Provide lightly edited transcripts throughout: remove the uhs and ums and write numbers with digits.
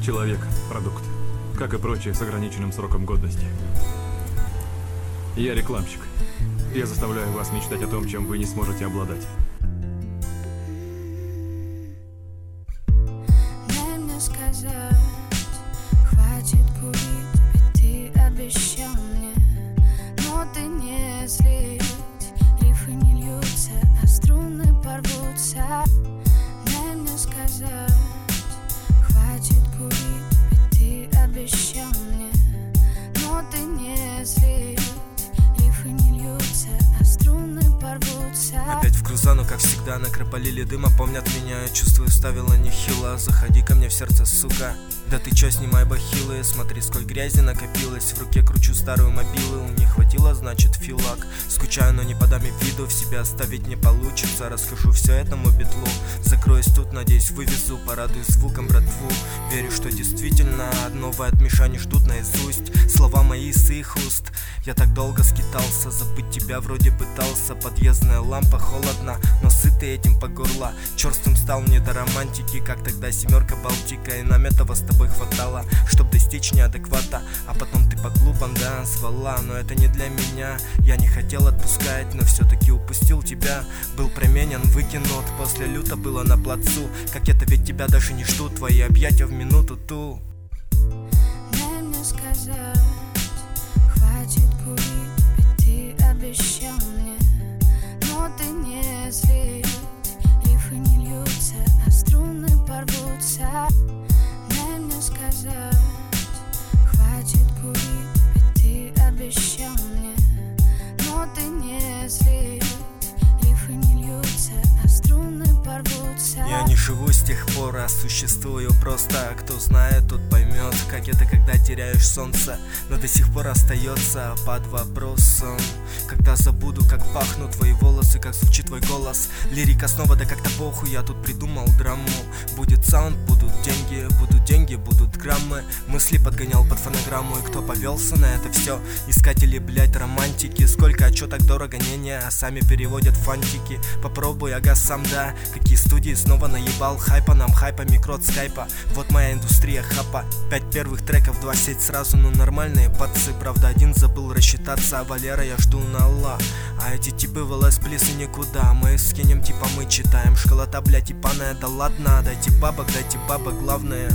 Человек – продукт, как и прочее с ограниченным сроком годности. Я рекламщик. Я заставляю вас мечтать о том, чем вы не сможете обладать. Дай мне сказать, хватит курить, ведь ты обещал мне. Но ты не злись, рифы не льются, а струны порвутся. Дай мне сказать, хватит курить, ведь ты обещал мне. Но ты не злись, рифы не льются, а струны порвутся. Опять в крузану, как всегда, накропалили дыма, помнят меня, я чувствую, ставила нехило. Заходи ко мне в сердце, сука. Да ты чё, снимай бахилы, смотри, сколь грязи накопилось. В руке кручу старую мобилу, не хватило, значит, филак. Скучаю, но не подам и виду, в себя оставить не получится. Расскажу все этому битлу, закроюсь тут, надеюсь, вывезу. Порадуюсь звуком братву, верю, что действительно новое от Миша не ждут наизусть. Слова мои с их уст. Я так долго скитался, забыть тебя вроде пытался. Подъездная лампа холодна, но сытый этим по горло. Черствым стал мне до романтики, как тогда семерка Балтика. И нам этого с тобой хватало, чтоб достичь неадеквата. А потом ты по клубам, да, звала, но это не для меня. Я не хотел отпускать, но все-таки упустил тебя. Был променен, выкинут, после люто было на плацу. Как это, ведь тебя даже не ждут, твои объятия в минуту ту. Дай мне сказать, хватит курить, ведь ты обещал мне. Но ты не злись, рифы не льются, а струны порвутся. Дай мне сказать, хватит курить, ведь ты обещал мне. Но ты не злись, рифы не льются, а струны порвутся. Я не живу с тех пор, а существую просто. Кто знает, тот поймет, как это, когда теряешь солнце, но до сих пор остается под вопросом. Когда забуду, как пахнут твои волосы, как звучит твой голос. Лирика снова, да как-то похуй, я тут придумал драму. Будет саунд, будут деньги, будут граммы. Мысли подгонял под фонограмму, и кто повелся на это все? Искатели, блять, романтики. Сколько, а чё так дорого, не-не, а сами переводят фантики. Попробуй, ага, сам, да. Какие студии снова наебал, хайпа нам, хайпа, микрот скайпа. Вот моя индустрия хапа. 5 первых треков, 2 сеть сразу, ну нормальные пацы. Правда, один забыл рассчитаться, а Валера я жду на Аллах. А эти типы в ЛС плюс и никуда. Мы скинем, типа мы читаем. Школота, блять, ипаная, да ладно. Дайте бабок, главное.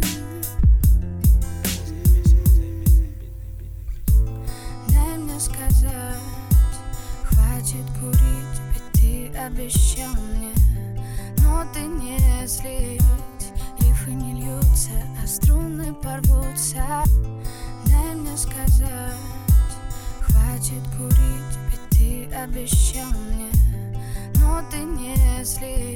Дай мне сказать, хватит курить, ведь ты обещал мне. Но ты не злись, рифы не льются, а струны порвутся. Дай мне сказать, хватит курить, ведь ты обещал мне. Но ты не злись.